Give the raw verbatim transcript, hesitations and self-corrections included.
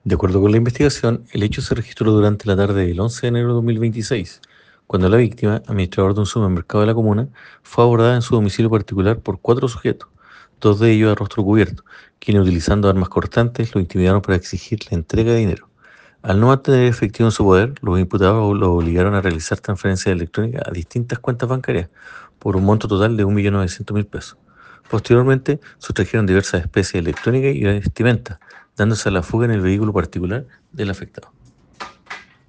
De acuerdo con la investigación, el hecho se registró durante la tarde del once de enero de dos mil veintiséis, cuando la víctima, administrador de un supermercado de la comuna, fue abordada en su domicilio particular por cuatro sujetos, dos de ellos a rostro cubierto, quienes utilizando armas cortantes lo intimidaron para exigir la entrega de dinero. Al no mantener efectivo en su poder, los imputados lo obligaron a realizar transferencias electrónicas a distintas cuentas bancarias por un monto total de un millón novecientos mil pesos. Posteriormente, sustrajeron diversas especies electrónicas y vestimentas, dándose a la fuga en el vehículo particular del afectado.